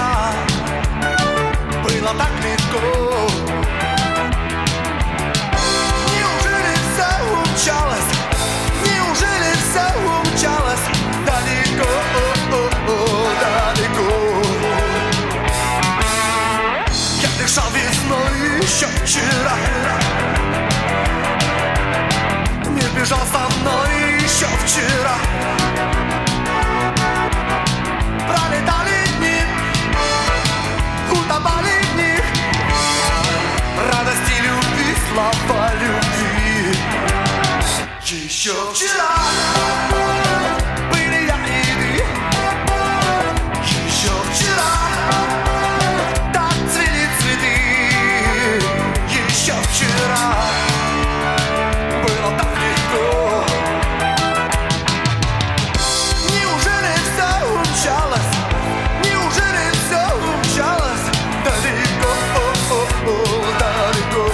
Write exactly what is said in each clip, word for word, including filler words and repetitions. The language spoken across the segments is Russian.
вчера было так легко. Неужели все умчалось? Неужели все умчалось далеко, далеко? Я дышал весной еще вчера. Мир бежал со мной еще вчера. Пролетали дни, утопали в них. Радости, любви, слова любви. Еще вчера были я и ты. Еще вчера так цвели цветы. Еще вчера было так легко. Неужели все умчалось? Неужели все умчалось далеко, далеко?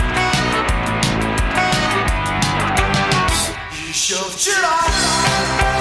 Еще вчера